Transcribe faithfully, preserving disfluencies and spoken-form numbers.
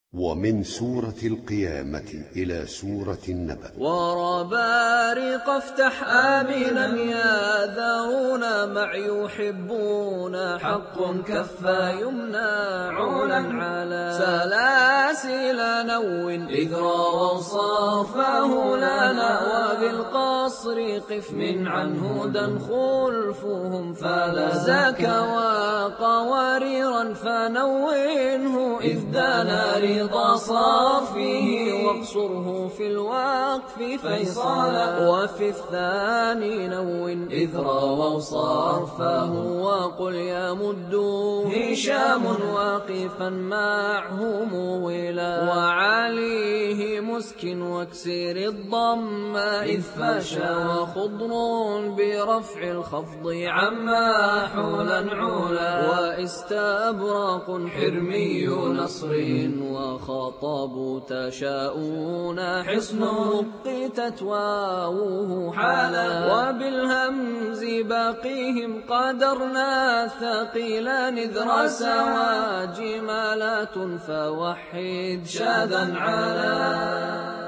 ومن سورة القيامة إلى سورة النبأ. وربارق افتح آمنا يا ذرون مع يحبون حق كفا يمنى عولا على سلاسل نو إذ رووا صرفه لنا وبالقصر قف من عنه دن خلفهم فلا زاك وقواريرا فنوينه إذ دانا رضا صافيه واقصره في الوقف فيصالا وفي الثاني نون إذ رووا صرفه وقل يمدوا هشام واقفا معه مولا وعليه مسكن واكسر الضم إذ فاشا وخضر برفع الخفض عما حولا عولا واستبراق حرمي نصر وخطب تشاؤون حصن قتت واوه حالا وبالهمز باقيهم قدرنا ثقيلا نذر سوا جمالات فوحد شاذا علا.